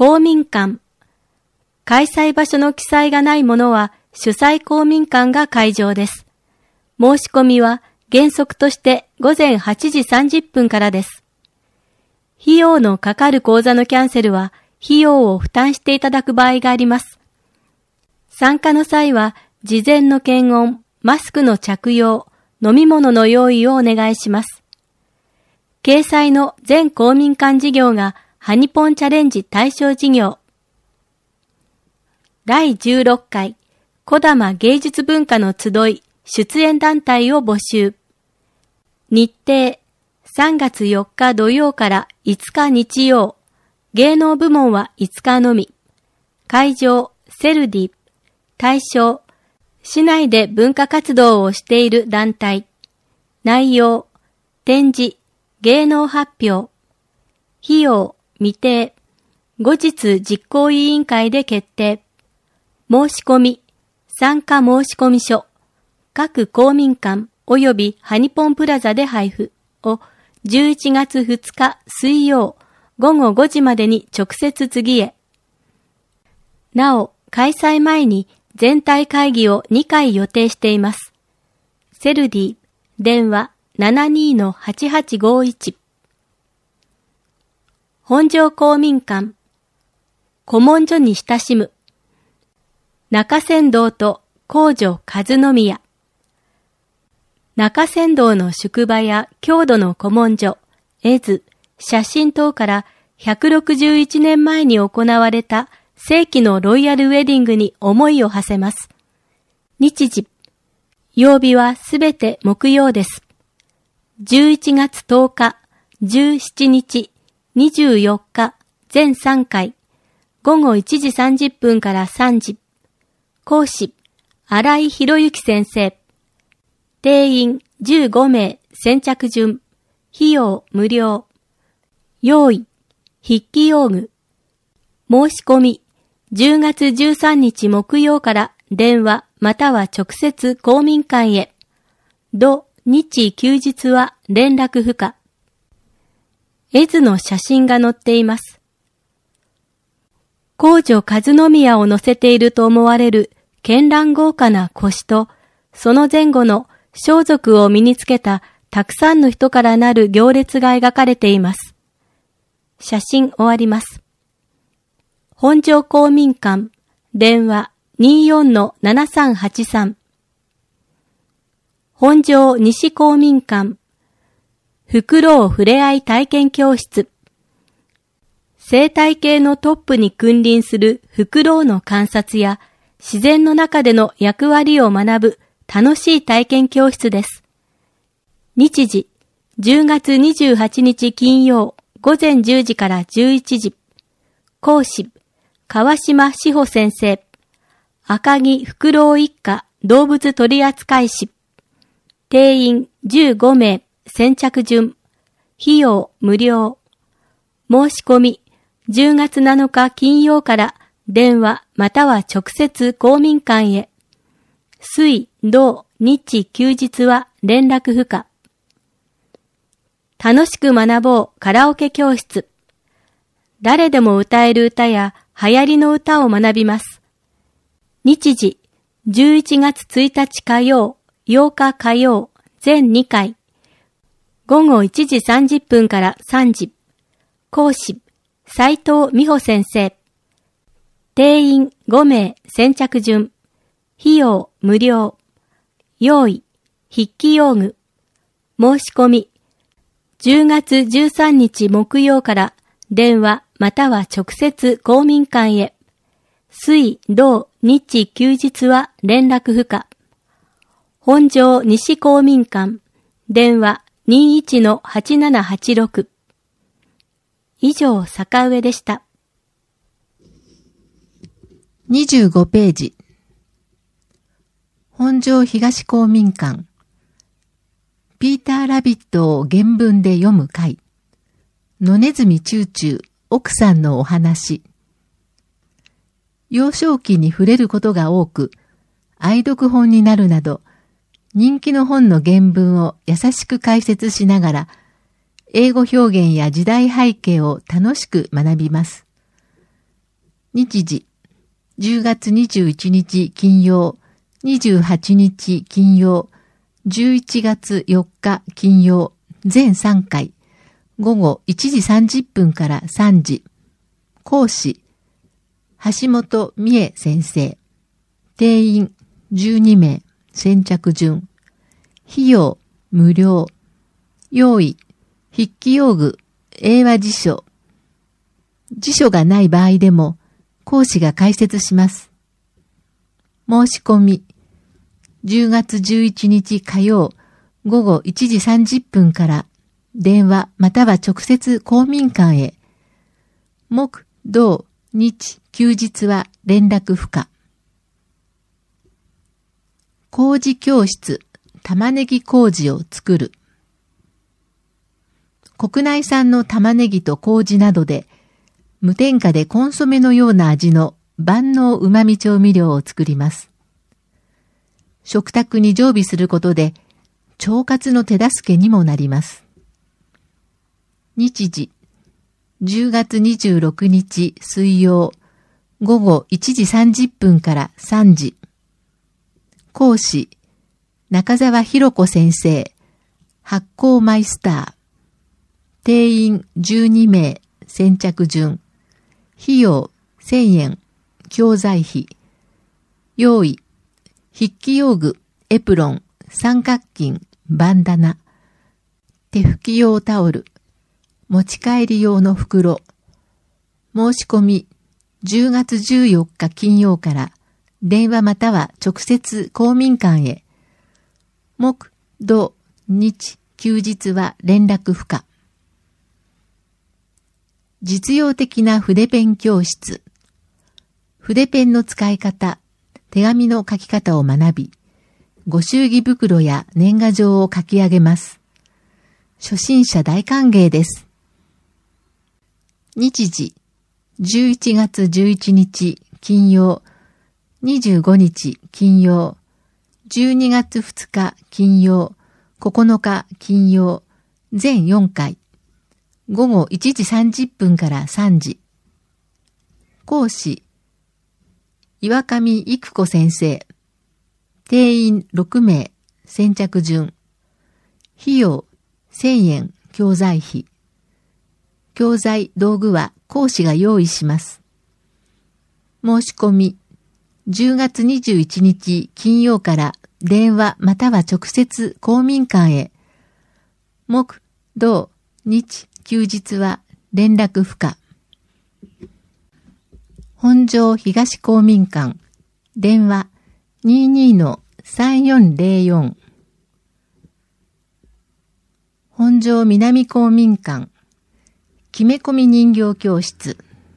公民館。開催場所の記載がないものは主催公民館が会場です。申し込みは原則として午前8時30分からです。費用のかかる講座のキャンセルは費用を負担していただく場合があります。参加の際は事前の検温、マスクの着用、飲み物の用意をお願いします。掲載の全公民館事業がハニポンチャレンジ対象事業。第16回児玉芸術文化の集い出演団体を募集。日程3月4日土曜から5日日曜。芸能部門は5日のみ。会場セルディ。対象市内で文化活動をしている団体。内容展示、芸能発表。費用未定。後日実行委員会で決定。申し込み、参加申込書、各公民館及びハニポンプラザで配布を11月2日水曜午後5時までに直接次へ。なお、開催前に全体会議を2回予定しています。セルディ、電話 72-8851。本庄公民館、古文書に親しむ。中山道と皇女和宮。中山道の宿場や郷土の古文書、絵図、写真等から161年前に行われた世紀のロイヤルウェディングに思いを馳せます。日時、曜日はすべて木曜です。11月10日、17日、24日、全3回、午後1時30分から3時。講師、新井博之先生。定員15名、先着順。費用無料。用意、筆記用具。申し込み、10月13日木曜から電話または直接公民館へ。土、日休日は連絡不可。絵図の写真が載っています。皇女和宮を載せていると思われる絢爛豪華な腰と、その前後の装束を身につけたたくさんの人からなる行列が描かれています。写真終わります。本庄公民館、電話 24-7383。本庄西公民館、フクロウふれあい体験教室。生態系のトップに君臨するフクロウの観察や自然の中での役割を学ぶ楽しい体験教室です。日時、10月28日金曜午前10時から11時。講師、川島志保先生。赤木フクロウ一家動物取扱士。定員15名、先着順。費用無料。申し込み、10月7日金曜から電話または直接公民館へ。水、土、日、休日は連絡不可。楽しく学ぼうカラオケ教室。誰でも歌える歌や流行りの歌を学びます。日時、11月1日火曜、8日火曜、全2回。午後1時30分から3時。講師、斉藤美穂先生。定員5名、先着順。費用無料。用意、筆記用具。申し込み。10月13日木曜から電話または直接公民館へ。水、土、日、休日は連絡不可。本庄西公民館。電話 21-8786。以上、坂上でした。 25ページ。本庄東公民館。ピーター・ラビットを原文で読む会。野ネズミチューチュー、奥さんのお話。幼少期に触れることが多く、愛読本になるなど、人気の本の原文を優しく解説しながら、英語表現や時代背景を楽しく学びます。 日時、10月21日金曜、28日金曜、11月4日金曜、全3回、午後1時30分から3時。講師、橋本美恵先生。定員12名、先着順。費用無料。用意、筆記用具、英和辞書。辞書がない場合でも、講師が解説します。申し込み、10月11日火曜、午後1時30分から、電話または直接公民館へ。木、土、日、休日は連絡不可。麹教室、玉ねぎ麹を作る。国内産の玉ねぎと麹などで、無添加でコンソメのような味の万能旨味調味料を作ります。食卓に常備することで、腸活の手助けにもなります。日時、10月26日水曜、午後1時30分から3時。講師、中澤弘子先生、発酵マイスター。定員12名、先着順。費用1000円、教材費。用意、筆記用具、エプロン、三角巾、バンダナ。手拭き用タオル。持ち帰り用の袋。申し込み、10月14日金曜から、電話または直接公民館へ。木、土、日、休日は連絡不可。実用的な筆ペン教室。筆ペンの使い方、手紙の書き方を学び、ご祝儀袋や年賀状を書き上げます。初心者大歓迎です。日時、11月11日金曜、25日金曜、12月2日金曜、9日金曜、全4回。午後1時30分から3時。講師、岩上育子先生。定員6名、先着順。費用1000円、教材費。教材、道具は講師が用意します。申し込み、10月21日金曜から電話または直接公民館へ。木、土、日、休日は連絡不可。本庄東公民館、電話 22-3404。本庄南公民館、きめ込み人形教室。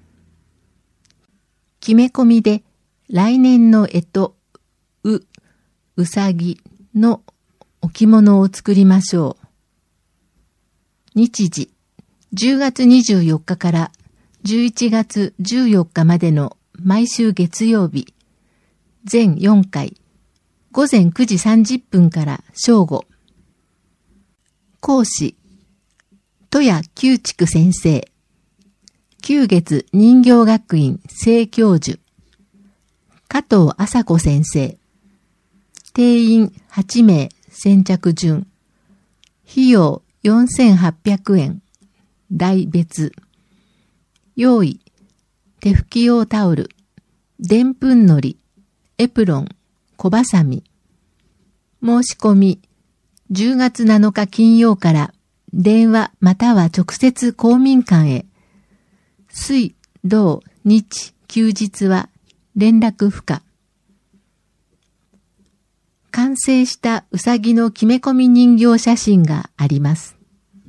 きめ込みで来年の干支、うさぎの置物を作りましょう。日時、10月24日から11月14日までの毎週月曜日、全4回、午前9時30分から正午。講師、戸谷久畜先生。久月人形学院正教授。加藤麻子先生。定員8名、先着順。費用4800円。代別。用意、手拭き用タオル、でんぷんのり、エプロン、小バサミ。申し込み、10月7日金曜から電話または直接公民館へ。水、土、日、休日は連絡不可。完成したうさぎのきめ込み人形写真があります。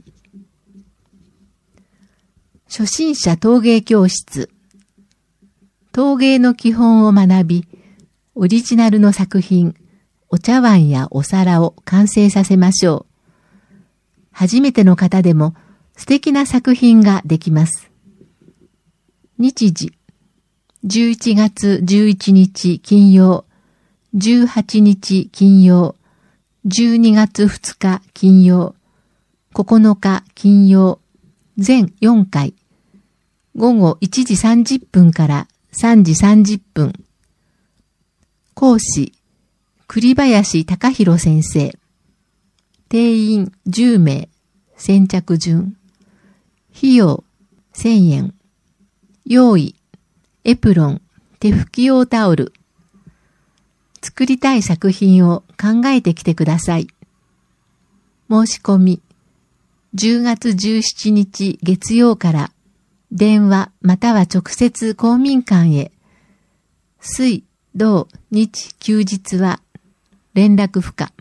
初心者陶芸教室。陶芸の基本を学び、オリジナルの作品、お茶碗やお皿を完成させましょう。初めての方でも素敵な作品ができます。日時、11月11日金曜、18日金曜、12月2日金曜、9日金曜、全4回。午後1時30分から 3時30分。講師、栗林貴弘先生。定員10名。先着順。費用1000円。用意、エプロン、手拭き用タオル。作りたい作品を考えてきてください。申し込み、10月17日月曜から電話または直接公民館へ。水、土、日、休日は連絡不可。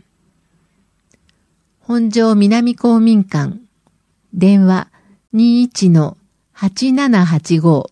本庄南公民館、電話 21-8785。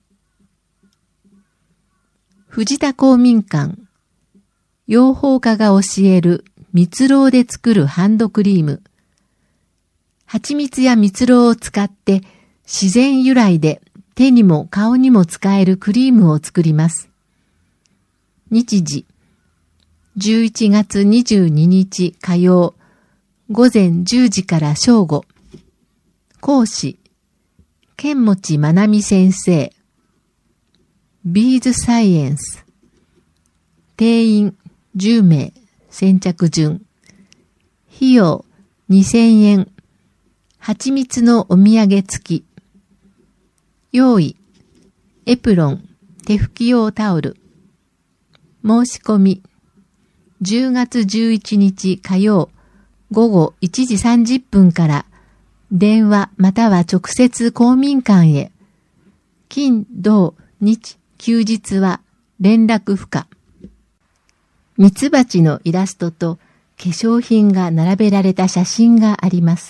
藤田公民館、養蜂家が教える蜜蝋で作るハンドクリーム。蜂蜜や蜜蝋を使って自然由来で手にも顔にも使えるクリームを作ります。日時、11月22日火曜、午前10時から正午。講師、剣持まなみ先生。ビーズサイエンス。定員10名。先着順。費用2000円。蜂蜜のお土産付き。用意、エプロン、手拭き用タオル。申し込み、10月11日火曜、午後1時30分から電話または直接公民館へ。金、土、日、休日は連絡不可。ミツバチのイラストと化粧品が並べられた写真があります。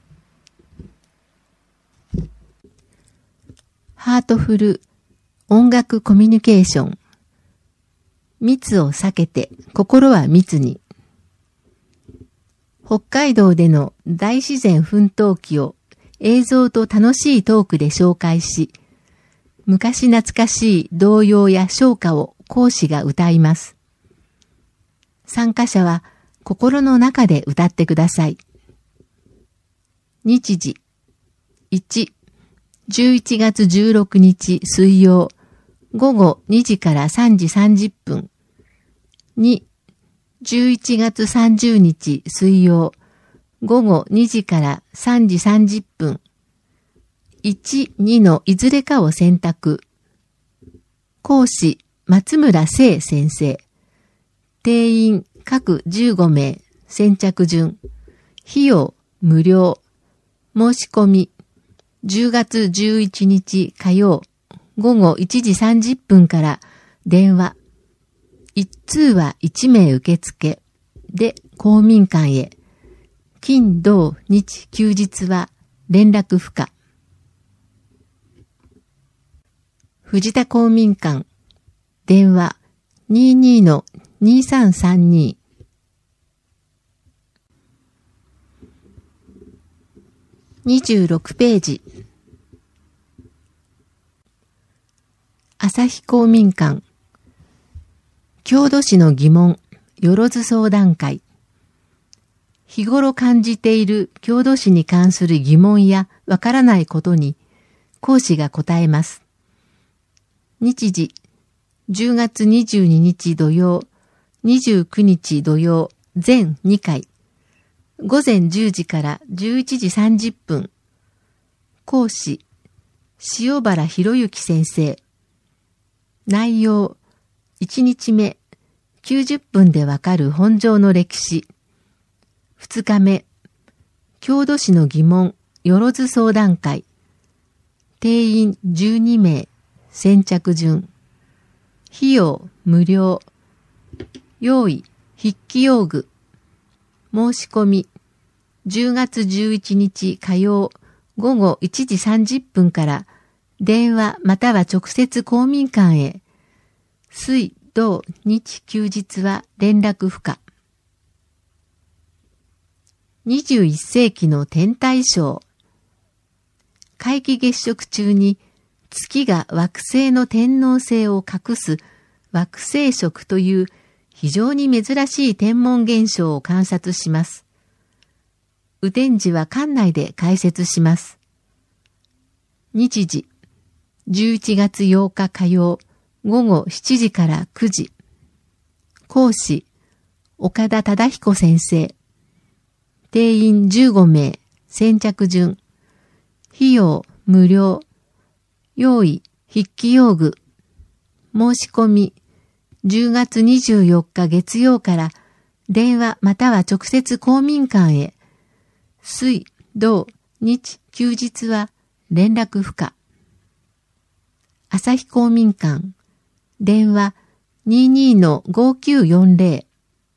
ハートフル音楽コミュニケーション。密を避けて心は密に。北海道での大自然奮闘記を映像と楽しいトークで紹介し、昔懐かしい童謡や唱歌を講師が歌います。参加者は心の中で歌ってください。日時、1、11月16日水曜、午後2時から3時30分。2、11月30日水曜、午後2時から3時30分。1、2のいずれかを選択。講師、松村聖先生。定員各15名。先着順。費用、無料。申し込み、10月11日火曜、午後1時30分から電話。一通は1名受付で公民館へ。金、土、日、休日は連絡不可。藤田公民館、電話 22-2332。26ページ。朝日公民館、郷土史の疑問、よろず相談会。日頃感じている郷土史に関する疑問やわからないことに、講師が答えます。日時、10月22日土曜、29日土曜、全2回。午前10時から11時30分。講師、塩原博之先生。内容、1日目、90分でわかる本庄の歴史。2日目、郷土史の疑問、よろず相談会。定員12名、先着順。費用、無料。用意、筆記用具。申し込み、10月11日火曜、午後1時30分から電話または直接公民館へ。水、土、日、休日は連絡不可。21世紀の天体ショー。皆既月食中に月が惑星の天王星を隠す惑星食という非常に珍しい天文現象を観察します。雨天時は館内で解説します。日時、11月8日火曜、 午後7時から9時。講師、岡田忠彦先生。定員15名、先着順。費用無料。用意、筆記用具。申し込み、10月24日月曜から電話または直接公民館へ。水、土、日、休日は連絡不可。朝日公民館。電話 22-5940。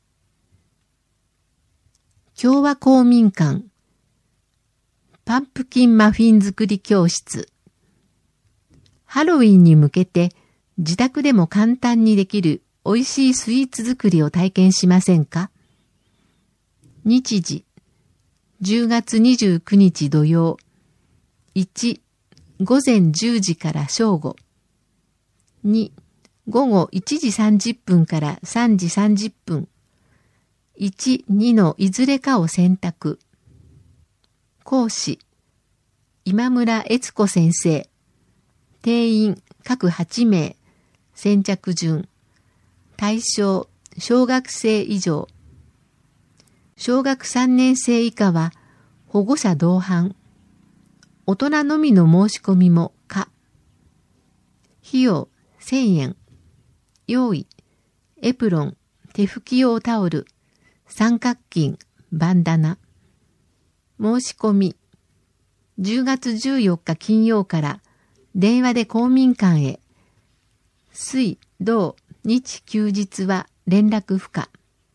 共和公民館。パンプキンマフィン作り教室。ハロウィンに向けて自宅でも簡単にできる美味しいスイーツ作りを体験しませんか？日時。10月29日土曜。1、午前10時から正午。2、午後1時30分から3時30分。1、2のいずれかを選択。講師、今村悦子先生。定員各8名。先着順。対象、小学生以上。小学3年生以下は保護者同伴。大人のみの申し込みも可。費用1000円。用意、エプロン、手拭き用タオル、三角巾、バンダナ。申し込み、10月14日金曜から電話で公民館へ。水、土、日休日は連絡不可。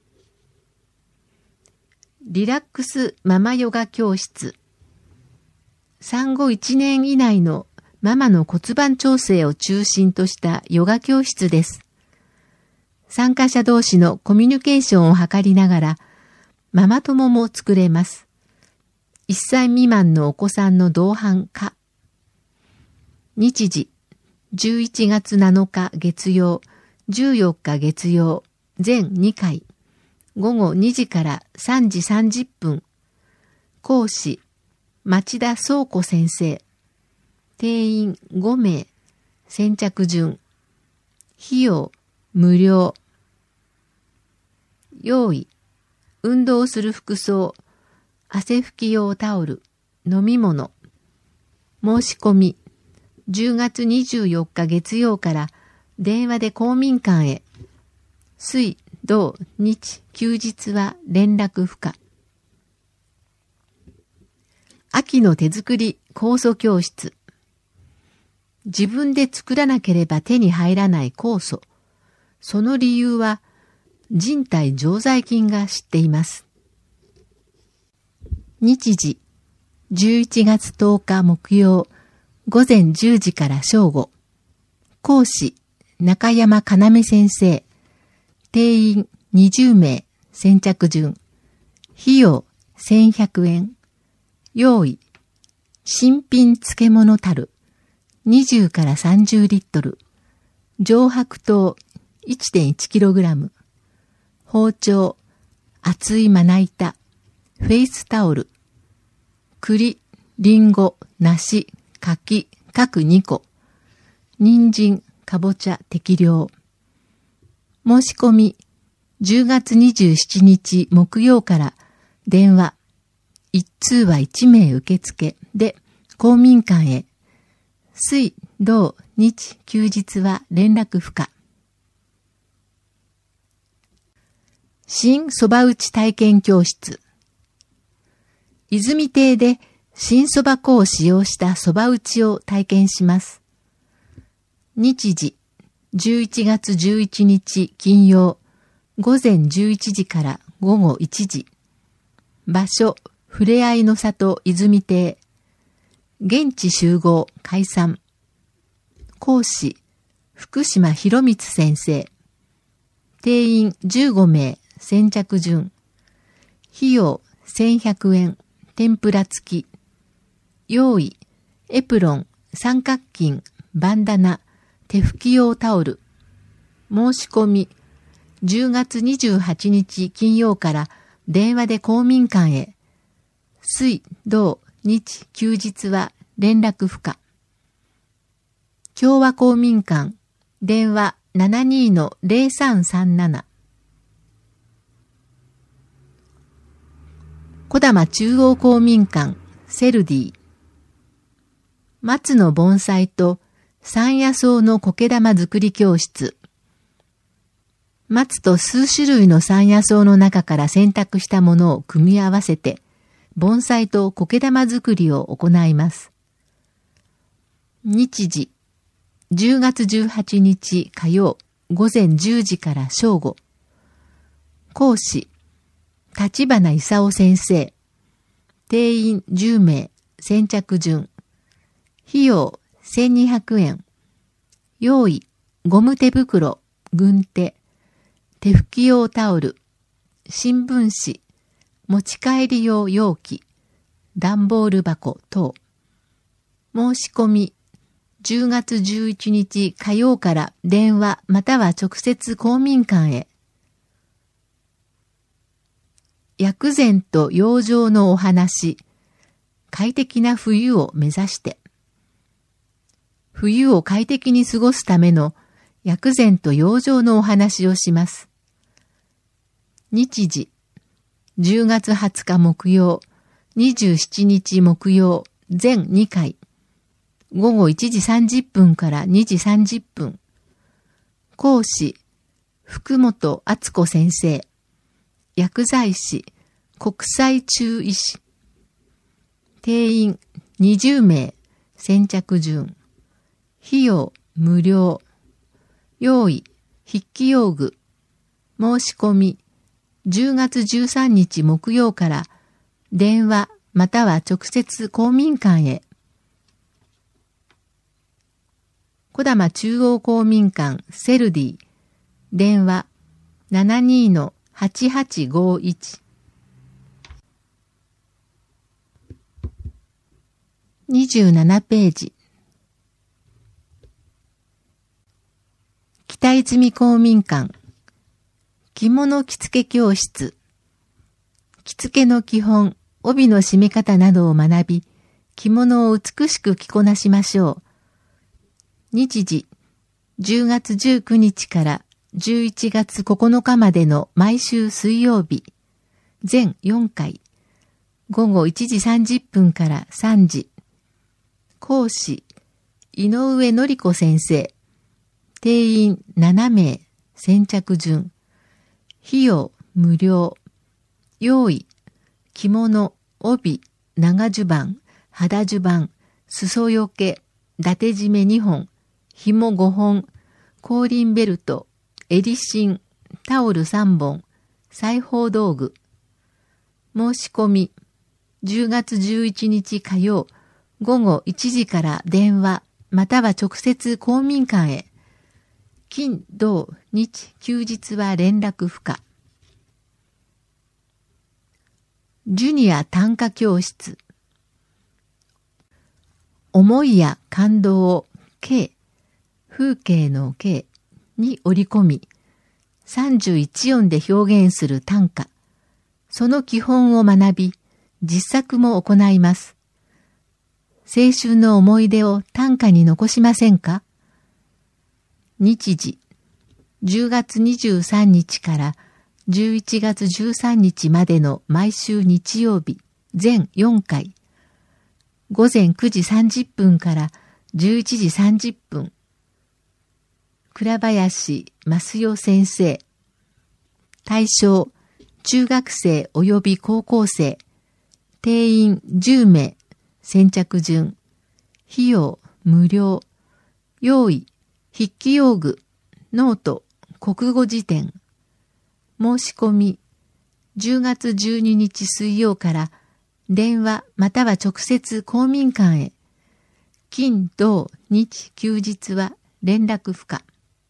リラックスママヨガ教室。産後1年以内のママの骨盤調整を中心としたヨガ教室です。参加者同士のコミュニケーションを図りながら、ママ友も作れます。1歳未満のお子さんの同伴可。日時、11月7日月曜、14日月曜、全2回。午後2時から3時30分。講師、町田宗子先生。定員5名。先着順。費用、無料。用意、運動する服装、汗拭き用タオル、飲み物。申し込み、10月24日月曜から電話で公民館へ。水、土、日、休日は連絡不可。秋の手作り酵素教室。自分で作らなければ手に入らない酵素。その理由は人体常在菌が知っています。日時、11月10日木曜、午前10時から正午。講師、中山かなめ先生。定員20名。先着順。費用1100円。用意、新品漬物樽。20から30リットル。上白糖 1.1kg。包丁、厚いまな板。フェイスタオル。栗、りんご、梨、柿、各2個。人参、かぼちゃ適量。申し込み、10月27日木曜から電話、1通は1名受付で公民館へ。水、土、日、休日は連絡不可。新そば打ち体験教室。泉亭で新そば粉を使用したそば打ちを体験します。日時、11月11日金曜、午前11時から午後1時。場所、ふれあいの里泉亭。現地集合解散。講師、福島博光先生。定員15名。先着順。費用1100円。天ぷら付き。用意、エプロン、三角巾、バンダナ、手拭き用タオル。申し込み、10月28日金曜から電話で公民館へ。水、土、日、休日は連絡不可。共和公民館、 電話 72-0337。小玉中央公民館セルディ。松の盆栽と山野草の苔玉作り教室。松と数種類の山野草の中から選択したものを組み合わせて、盆栽と苔玉作りを行います。日時、10月18日火曜午前10時から正午。講師、立花勲先生。定員10名、先着順。費用1200円。用意、ゴム手袋、軍手、手拭き用タオル、新聞紙、持ち帰り用容器、段ボール箱等。申し込み、10月11日火曜から電話または直接公民館へ。薬膳と養生のお話、快適な冬を目指して。冬を快適に過ごすための薬膳と養生のお話をします。日時、10月20日木曜、27日木曜、全2回。午後1時30分から2時30分。講師、福本敦子先生。薬剤師、国際中医師。定員20名、先着順。費用無料。用意、筆記用具。申し込み、10月13日木曜から電話または直接公民館へ。小玉中央公民館セルディ。電話 72-8851。27ページ。北泉公民館。着物着付け教室。着付けの基本、帯の締め方などを学び、着物を美しく着こなしましょう。日時、10月19日から11月9日までの毎週水曜日、全4回、午後1時30分から3時。講師、井上典子先生。定員7名、先着順。費用無料。用意、着物、帯、長襦袢、肌襦袢、裾よけ、伊達締め2本、紐5本、後輪ベルト、襟芯、タオル3本、裁縫道具。申し込み、10月11日火曜、午後1時から電話、または直接公民館へ。金、土、日、休日は連絡不可。ジュニア短歌教室。思いや感動を景、風景の景に織り込み、31音で表現する短歌。その基本を学び、実作も行います。青春の思い出を短歌に残しませんか？日時、10月23日から11月13日までの毎週日曜日、全4回。午前9時30分から11時30分。倉林益代先生。対象、中学生及び高校生。定員10名。先着順。費用無料。用意、筆記用具、ノート、国語辞典。申し込み、10月12日水曜から電話または直接公民館へ。金、土、日、休日は連絡不可。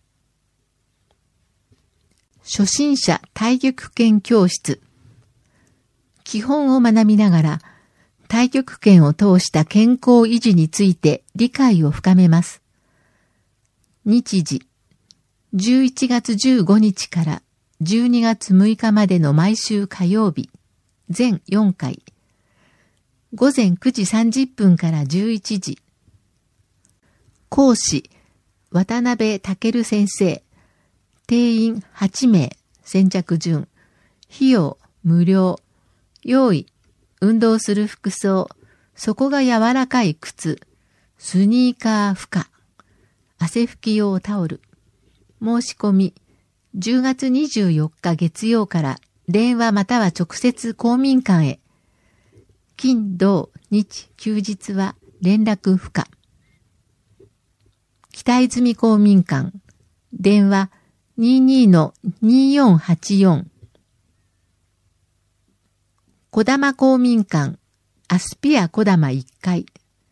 初心者太極拳教室。基本を学びながら太極拳を通した健康維持について理解を深めます。日時、11月15日から12月6日までの毎週火曜日、全4回。午前9時30分から11時。講師、 渡辺健先生。定員8名。先着順。費用無料。用意。運動する服装。底が柔らかい靴。スニーカー負荷。汗拭き用タオル。申し込み。10月24日月曜から電話または直接公民館へ。金、土、日、休日は連絡不可。北泉公民館。電話 22-2484。小玉公民館。アスピア小玉1階。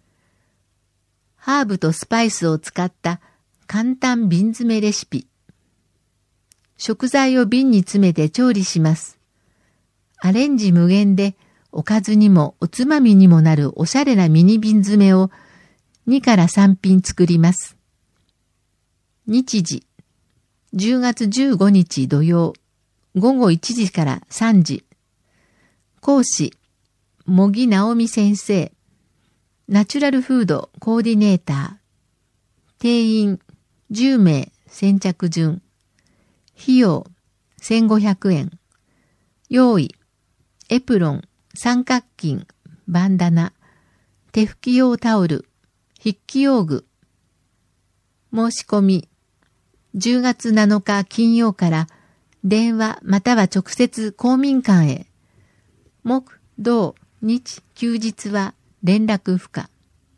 ハーブとスパイスを使った簡単瓶詰めレシピ。食材を瓶に詰めて調理します。アレンジ無限でおかずにもおつまみにもなるおしゃれなミニ瓶詰めを2から3品作ります。日時、10月15日土曜、午後1時から3時。講師、茂木直美先生。ナチュラルフードコーディネーター。定員10名先着順。費用1500円。用意エプロン、三角巾、バンダナ、手拭き用タオル、筆記用具。申し込み10月7日金曜から電話または直接公民館へ。木、土、日、休日は連絡不可。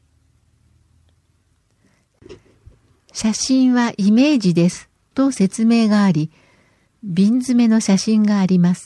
写真はイメージですと説明があり、瓶詰めの写真があります。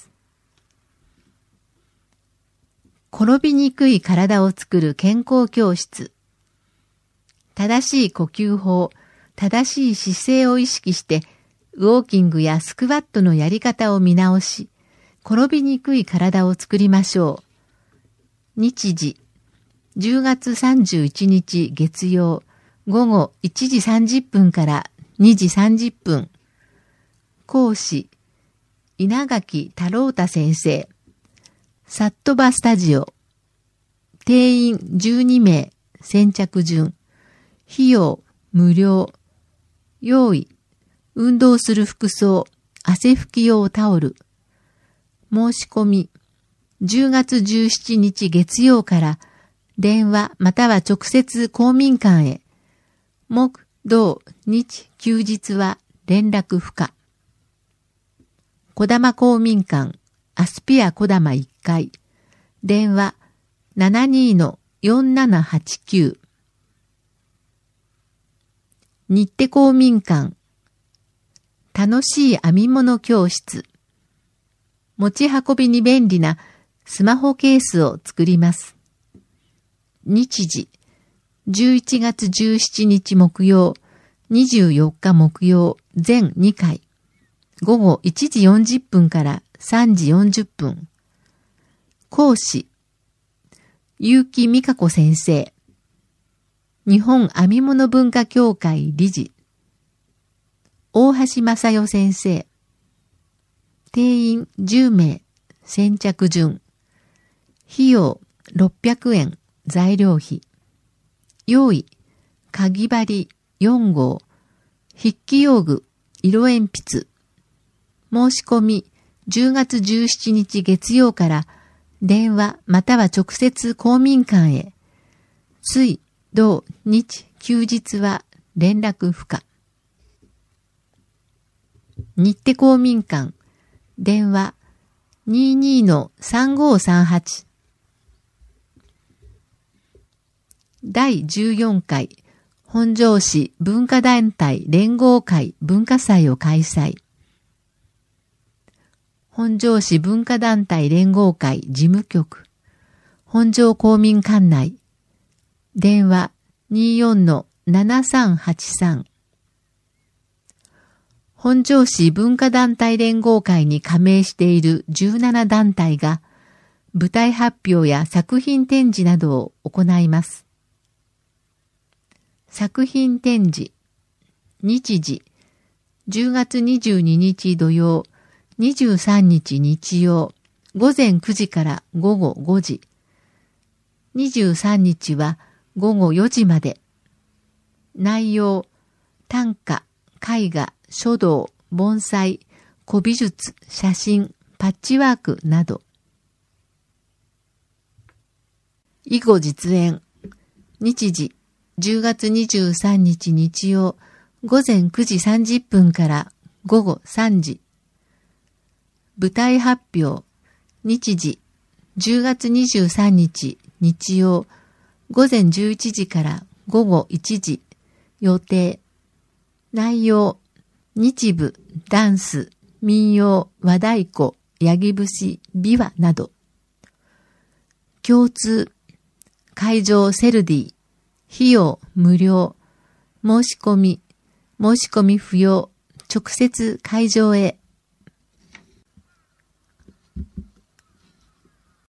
転びにくい体を作る健康教室。正しい呼吸法、正しい姿勢を意識して、ウォーキングやスクワットのやり方を見直し、転びにくい体を作りましょう。日時、10月31日月曜、午後1時30分から2時30分。講師、稲垣太郎太先生。サットバスタジオ。定員12名、先着順。費用無料。用意、運動する服装、汗拭き用タオル。申し込み、10月17日月曜から電話または直接公民館へ。木、土、日、休日は連絡不可。小玉公民館、アスピア小玉1階。電話 72-4789。日手公民館。楽しい編み物教室。持ち運びに便利なスマホケースを作ります。日時、11月17日木曜、24日木曜、全2回。午後1時40分から3時40分。講師、結城美香子先生。日本編み物文化協会理事。大橋正代先生。定員10名、先着順。費用600円、材料費。用意、かぎ針4号。筆記用具、色鉛筆。申し込み10月17日月曜から電話または直接公民館へ。水、土、日、休日は連絡不可。日手公民館。電話 22-3538。第14回本庄市文化団体連合会文化祭を開催。本庄市文化団体連合会事務局。本庄公民館内。電話 24-7383。本庄市文化団体連合会に加盟している17団体が舞台発表や作品展示などを行います。作品展示。日時。10月22日土曜、23日日曜、午前9時から午後5時。23日は午後4時まで。内容、 短歌、絵画、書道、盆栽、古美術、写真、パッチワークなど。囲碁実演。日時、10月23日日曜、午前9時30分から午後3時。舞台発表。日時、10月23日日曜、午前11時から午後1時。予定。内容。日舞、ダンス、民謡、和太鼓、ヤギ節、琵琶など。共通。会場セルディ。費用無料。申し込み不要。直接会場へ。